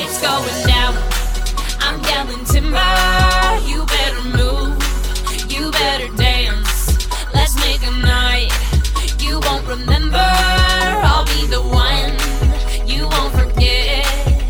It's going down. I'm yelling timber. You better move. You better dance. Let's make a night you won't remember. I'll be the one you won't forget.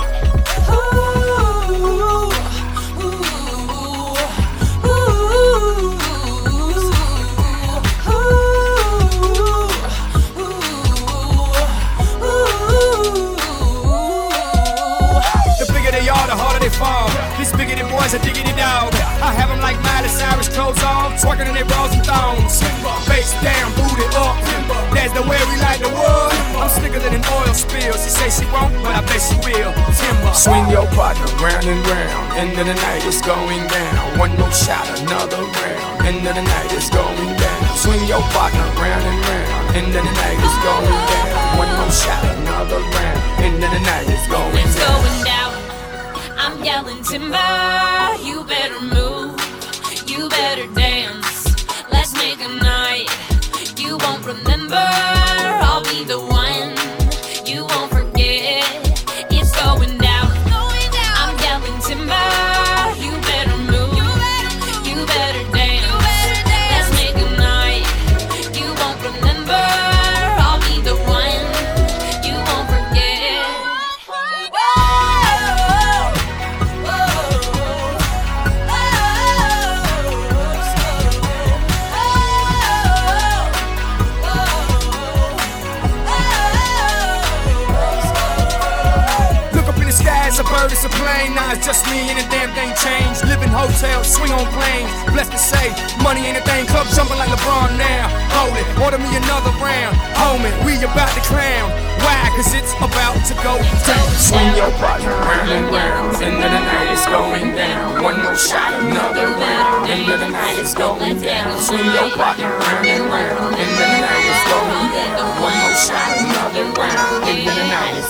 The harder they fall. These bigoted boys are diggity dog. I have them like Miley Cyrus, clothes on, twerking in their bras and thongs. Face down, booty up. That's the way we like the world. I'm slicker than an oil spill. She say she won't, but I bet she will. Timber. Swing your partner round and round. End of the night is going down. One more shot, another round. End of the night is going down. Swing your partner round and round. End of the night is going down. One more shot, another round. End of the night is going down. It's going down. I'm yelling timber, you better move, you better dance. Let's make a night you won't remember. I'll be the one you won't forget. It's going down. I'm yelling timber, you better move, you better dance. Let's make a night you won't remember. I'll be the one you won't forget. It's a bird, it's a plane, now it's just me and the damn thing changed. Live in hotels, swing on planes. Blessed to say, money ain't a thing. Club jumping like LeBron now. Hold it, order me another round. Homie, we about to clown. Why? Cause it's about to go down. Swing your partner round and round. End of the night is going down. One more shot, another round. End of the night is going down. Swing your partner round and round. End of the night is going down. One more shot, another round. End of the night is